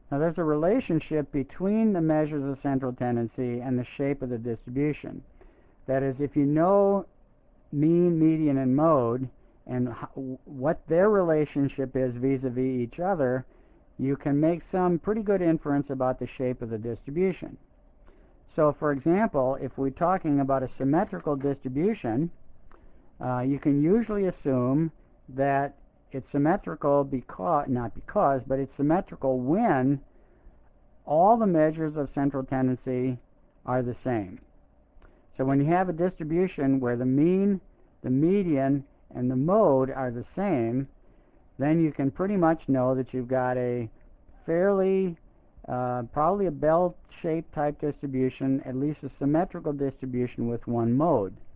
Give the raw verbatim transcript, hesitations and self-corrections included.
Now there's a relationship between the measures of central tendency and the shape of the distribution. That is, if you know mean, median, and mode, and what their relationship is vis-a-vis each other, you can make some pretty good inference about the shape of the distribution. So for example, if we're talking about a symmetrical distribution, uh, you can usually assume that it's symmetrical because, not because, but it's symmetrical when all the measures of central tendency are the same. So when you have a distribution where the mean, the median, and the mode are the same, then you can pretty much know that you've got a fairly, uh, probably a bell-shaped type distribution, at least a symmetrical distribution with one mode.